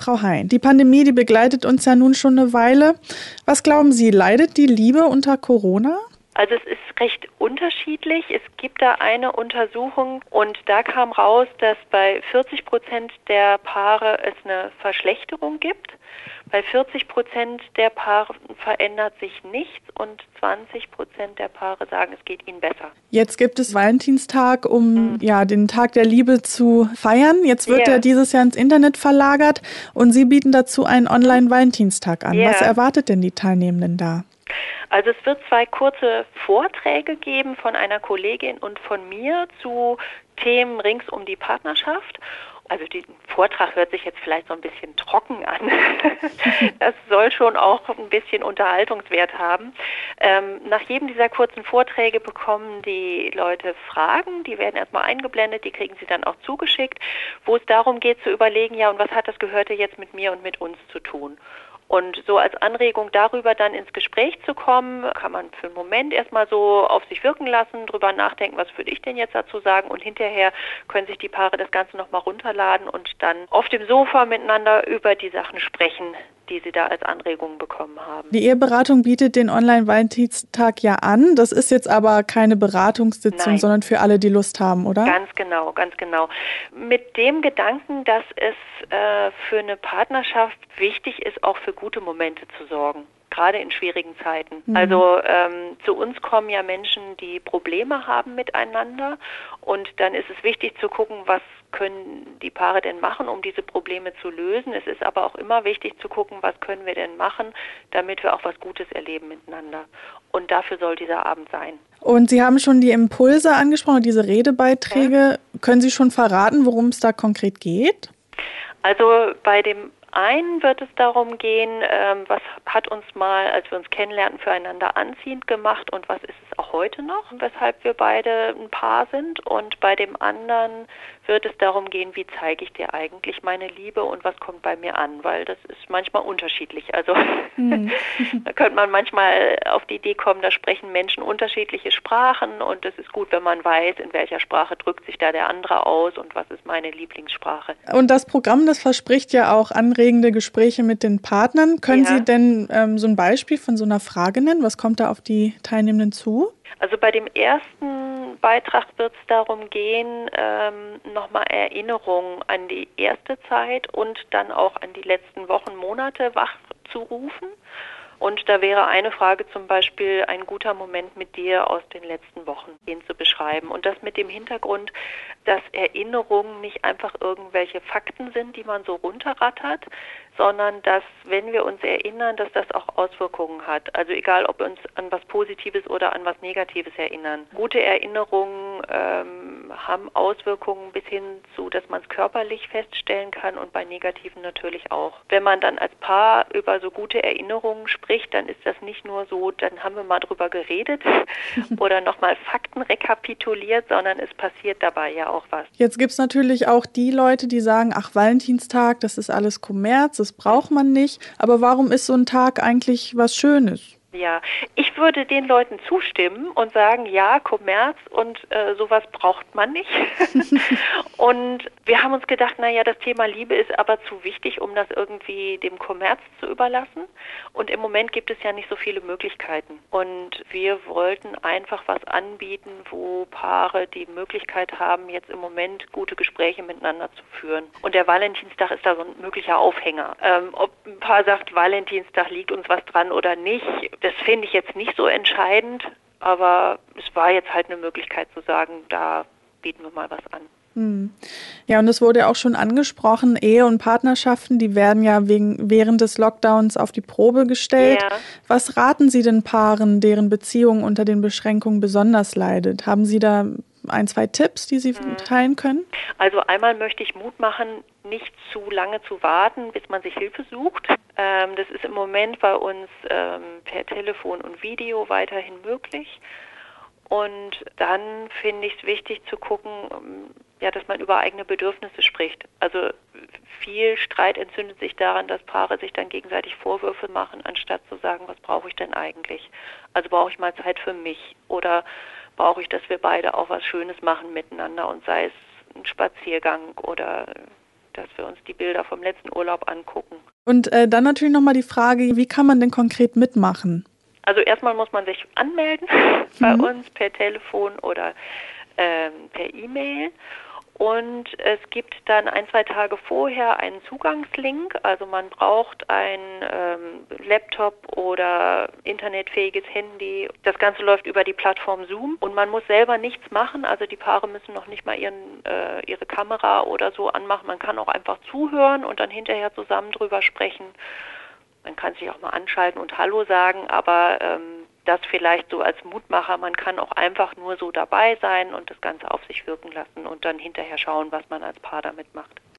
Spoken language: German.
Frau Hein, die Pandemie, die begleitet uns ja nun schon eine Weile. Was glauben Sie, leidet die Liebe unter Corona? Also es ist recht unterschiedlich. Es gibt da eine Untersuchung und da kam raus, dass bei 40% der Paare es eine Verschlechterung gibt. Bei 40% der Paare verändert sich nichts und 20% der Paare sagen, es geht ihnen besser. Jetzt gibt es Valentinstag, um den Tag der Liebe zu feiern. Jetzt wird er dieses Jahr ins Internet verlagert und Sie bieten dazu einen Online-Valentinstag an. Was erwartet denn die Teilnehmenden da? Also es wird 2 kurze Vorträge geben von einer Kollegin und von mir zu Themen rings um die Partnerschaft. Also der Vortrag hört sich jetzt vielleicht so ein bisschen trocken an. Das soll schon auch ein bisschen Unterhaltungswert haben. Nach jedem dieser kurzen Vorträge bekommen die Leute Fragen, die werden erstmal eingeblendet, die kriegen sie dann auch zugeschickt, wo es darum geht zu überlegen, ja, und was hat das Gehörte jetzt mit mir und mit uns zu tun? Und so als Anregung darüber dann ins Gespräch zu kommen, kann man für einen Moment erstmal so auf sich wirken lassen, drüber nachdenken, was würde ich denn jetzt dazu sagen, und hinterher können sich die Paare das Ganze nochmal runterladen und dann auf dem Sofa miteinander über die Sachen sprechen, die sie da als Anregungen bekommen haben. Die Eheberatung bietet den Online-Valentinstag ja an. Das ist jetzt aber keine Beratungssitzung, sondern für alle, die Lust haben, oder? Ganz genau, ganz genau. Mit dem Gedanken, dass es für eine Partnerschaft wichtig ist, auch für gute Momente zu sorgen. Gerade in schwierigen Zeiten. Also zu uns kommen ja Menschen, die Probleme haben miteinander, und dann ist es wichtig zu gucken, was können die Paare denn machen, um diese Probleme zu lösen. Es ist aber auch immer wichtig zu gucken, was können wir denn machen, damit wir auch was Gutes erleben miteinander. Und dafür soll dieser Abend sein. Und Sie haben schon die Impulse angesprochen, diese Redebeiträge. Ja. Können Sie schon verraten, worum es da konkret geht? Also bei dem einen wird es darum gehen, was hat uns mal, als wir uns kennenlernten, füreinander anziehend gemacht und was ist es auch heute noch, weshalb wir beide ein Paar sind. Und bei dem anderen wird es darum gehen, wie zeige ich dir eigentlich meine Liebe und was kommt bei mir an, weil das ist manchmal unterschiedlich. Also da könnte man manchmal auf die Idee kommen, da sprechen Menschen unterschiedliche Sprachen und es ist gut, wenn man weiß, in welcher Sprache drückt sich da der andere aus und was ist meine Lieblingssprache. Und das Programm, das verspricht ja auch anregende Gespräche mit den Partnern. Können Sie denn so ein Beispiel von so einer Frage nennen? Was kommt da auf die Teilnehmenden zu? Also bei dem ersten Beitrag wird es darum gehen, nochmal Erinnerungen an die erste Zeit und dann auch an die letzten Wochen, Monate wachzurufen. Und da wäre eine Frage zum Beispiel, ein guter Moment mit dir aus den letzten Wochen, den zu beschreiben. Und das mit dem Hintergrund, dass Erinnerungen nicht einfach irgendwelche Fakten sind, die man so runterrattert, sondern dass, wenn wir uns erinnern, dass das auch Auswirkungen hat. Also egal, ob wir uns an was Positives oder an was Negatives erinnern. Gute Erinnerungen haben Auswirkungen bis hin zu, dass man es körperlich feststellen kann und bei Negativen natürlich auch. Wenn man dann als Paar über so gute Erinnerungen spricht, dann ist das nicht nur so, dann haben wir mal drüber geredet oder nochmal Fakten rekapituliert, sondern es passiert dabei ja auch was. Jetzt gibt es natürlich auch die Leute, die sagen, ach, Valentinstag, das ist alles Kommerz, das braucht man nicht. Aber warum ist so ein Tag eigentlich was Schönes? Ja, ich würde den Leuten zustimmen und sagen, ja, Kommerz und sowas braucht man nicht. Und wir haben uns gedacht, naja, das Thema Liebe ist aber zu wichtig, um das irgendwie dem Kommerz zu überlassen. Und im Moment gibt es ja nicht so viele Möglichkeiten. Und wir wollten einfach was anbieten, wo Paare die Möglichkeit haben, jetzt im Moment gute Gespräche miteinander zu führen. Und der Valentinstag ist da so ein möglicher Aufhänger. Ob ein Paar sagt, Valentinstag liegt uns was dran oder nicht, das finde ich jetzt nicht so entscheidend, aber es war jetzt halt eine Möglichkeit zu sagen, da bieten wir mal was an. Ja, und es wurde ja auch schon angesprochen, Ehe und Partnerschaften, die werden ja während des Lockdowns auf die Probe gestellt. Ja. Was raten Sie den Paaren, deren Beziehung unter den Beschränkungen besonders leidet? Haben Sie da 1, 2 Tipps, die Sie teilen können? Also einmal möchte ich Mut machen, nicht zu lange zu warten, bis man sich Hilfe sucht. Das ist im Moment bei uns per Telefon und Video weiterhin möglich. Und dann finde ich es wichtig zu gucken, dass man über eigene Bedürfnisse spricht. Also viel Streit entzündet sich daran, dass Paare sich dann gegenseitig Vorwürfe machen, anstatt zu sagen, was brauche ich denn eigentlich? Also brauche ich mal Zeit für mich oder brauche ich, dass wir beide auch was Schönes machen miteinander und sei es ein Spaziergang oder dass wir uns die Bilder vom letzten Urlaub angucken. Und dann natürlich nochmal die Frage, wie kann man denn konkret mitmachen? Also erstmal muss man sich anmelden bei uns per Telefon oder per E-Mail. Und es gibt dann 1-2 Tage vorher einen Zugangslink. Also man braucht einen Laptop oder internetfähiges Handy. Das Ganze läuft über die Plattform Zoom und man muss selber nichts machen. Also die Paare müssen noch nicht mal ihre Kamera oder so anmachen. Man kann auch einfach zuhören und dann hinterher zusammen drüber sprechen. Man kann sich auch mal anschalten und Hallo sagen, aber das vielleicht so als Mutmacher, man kann auch einfach nur so dabei sein und das Ganze auf sich wirken lassen und dann hinterher schauen, was man als Paar damit macht.